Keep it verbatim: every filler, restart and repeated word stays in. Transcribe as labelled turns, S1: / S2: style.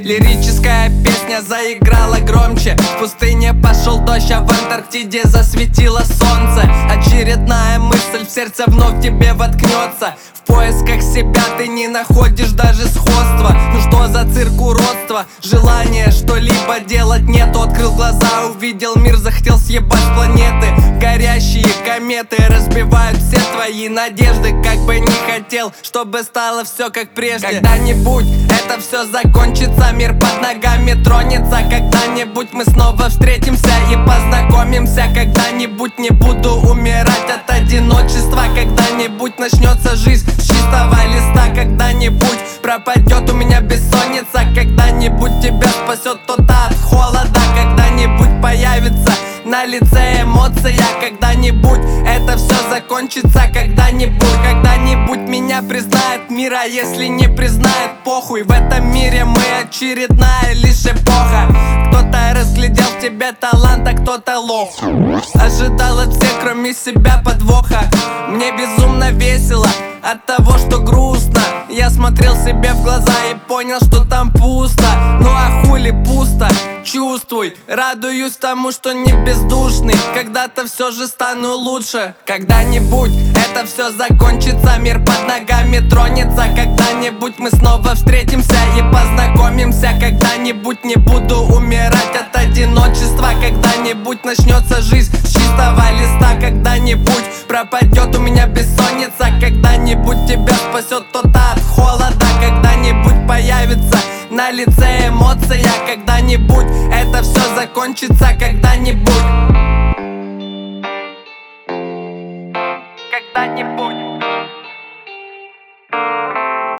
S1: Лирическая песня заиграла громче. В пустыне пошел дождь, а в Антарктиде засветило солнце. Очередная мысль в сердце вновь тебе воткнется. В поисках себя ты не находишь даже сходства. Ну что за цирк уродства? Желание что-либо делать нету. Открыл глаза, увидел мир, захотел съебать с планеты. Горящие кометы разбивают все твои надежды. Как бы не хотел, чтобы стало все как прежде. Когда-нибудь это все закончится, мир под ногами тронется. Когда-нибудь мы снова встретимся и познакомимся. Когда-нибудь не буду умирать от одиночества. Когда-нибудь начнется жизнь с чистого листа. Когда-нибудь пропадет у меня бессонница. Когда-нибудь тебя спасет кто-то от холода. Когда-нибудь появится на лице эмоция. Когда-нибудь это все закончится. Когда-нибудь, когда-нибудь меня признает мир. А если не признает, похуй. В этом мире мы очередная лишь эпоха. Кто-то разглядел в тебе талант, а кто-то лох. Ожидал от всех, кроме себя, подвоха. Мне безумно весело от того, что грустно. Я смотрел себе в глаза и понял, что там пусто. Ну а хули пусто? Чувствуй, радуюсь тому, что не бездушный. Когда-то все же стану лучше. Когда-нибудь это все закончится, мир под ногами тронется. Когда-нибудь мы снова встретимся и познакомимся. Когда-нибудь не буду умирать от одиночества. Когда-нибудь начнется жизнь с чистого листа. Когда-нибудь пропадет у меня бессонница. Когда-нибудь тебя спасет кто-то от холода. Когда-нибудь появится на лице эмоция. Когда-нибудь это все закончится. Когда-нибудь Когда-нибудь